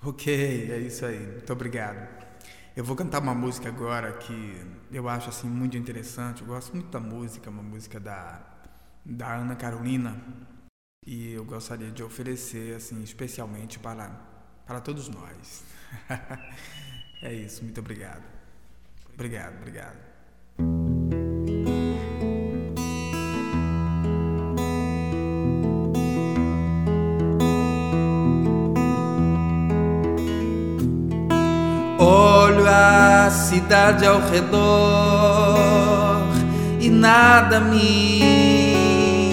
Ok, é isso aí. Muito obrigado. Eu vou cantar uma música agora que eu acho assim muito interessante. Eu gosto muito da música, uma música da Ana Carolina, e eu gostaria de oferecer assim especialmente para todos nós. É isso. Muito obrigado. Obrigado, obrigado. Olho a cidade ao redor e nada me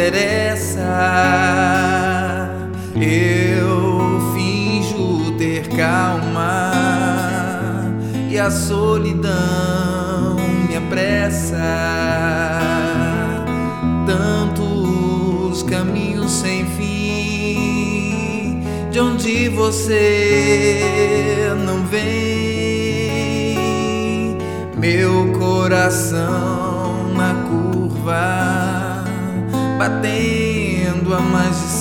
interessa. Eu finjo ter calma e a solidão me apressa. Tantos caminhos sem fim, de onde você não vem. Meu coração na curva, batendo a mais de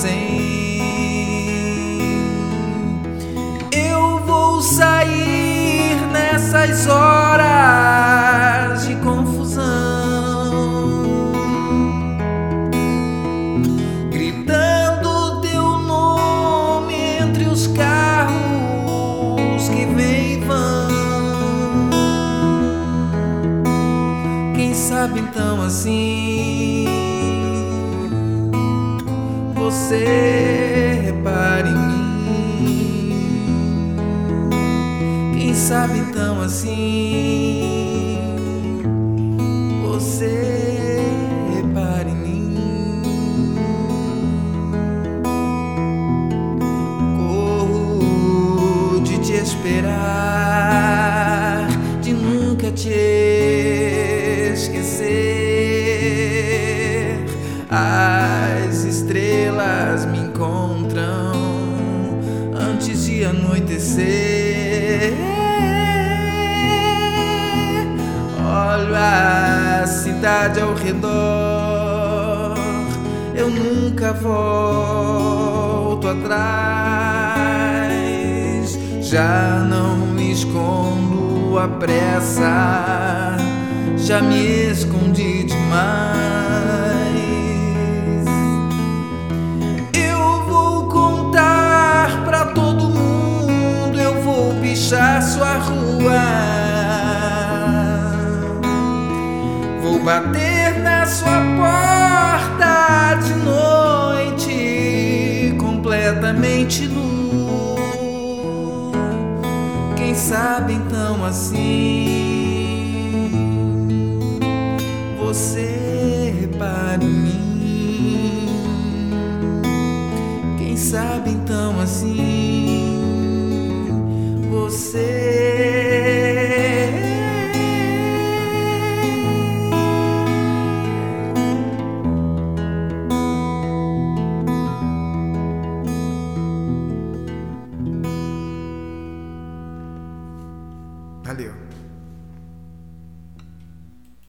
100. Eu vou sair nessas horas de confusão, gritando teu nome entre os carros que vêm e vão. Quem sabe então assim você repare em mim. Quem sabe então assim você repare em mim. Corro de te esperar, de nunca te esquecer. As estrelas me encontram antes de anoitecer. Olho a cidade ao redor, eu nunca volto atrás. Já não me escondo à pressa, já me escondi demais. Eu vou contar pra todo mundo, eu vou pichar sua rua, vou bater na sua porta de noite, completamente nu. Quem sabe então assim você repare em mim. Quem sabe então assim você